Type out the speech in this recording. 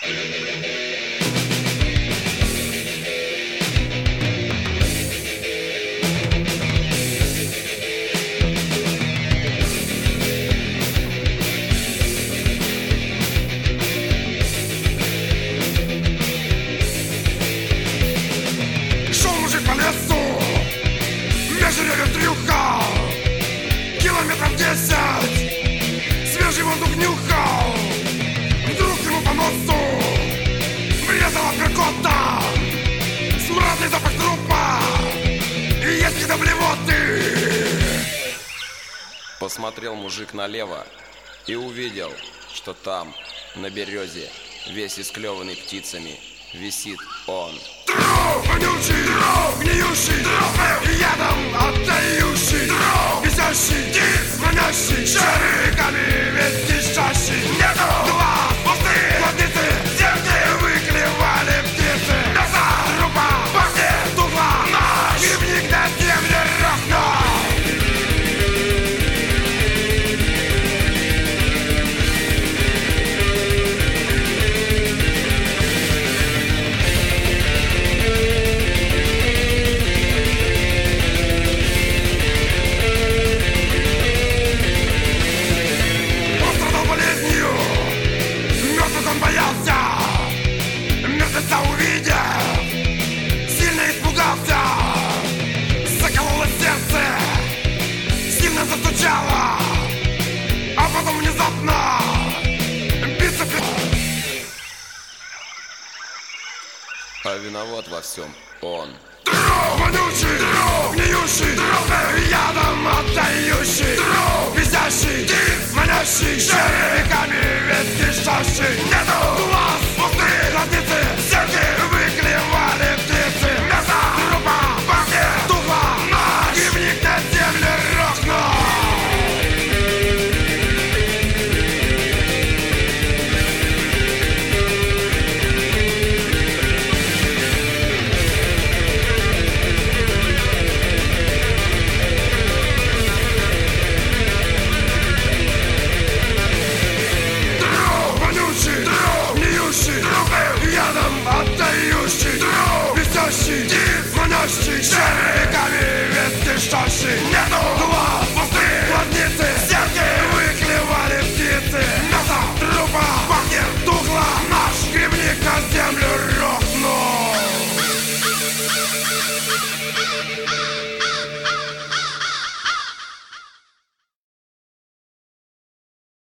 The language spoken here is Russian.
Километров 10 свежий воздух нюхал. Вдруг ему по носу врезала перкота. Смрадный запах трупа и едкий до блевоты. Посмотрел мужик налево и увидел, что там, на березе, весь исклеванный птицами, висит он. Труп вонючий, труп гниющий, труп и ядом отдающий, труп висящий, птиц манящий, червяками весь кишащий. Нету глаз, пустые глазницы, земли выклевали птицы. Мясо трупа, по мне тухла ночь, грибник на земле рухнул. Мертвеца увидев, сильно испугался. Закололо сердце, сильно застучало, а потом внезапно бицепс. А виноват во всем он. Труп вонючий, труп гниющий, труп ядом отдающий.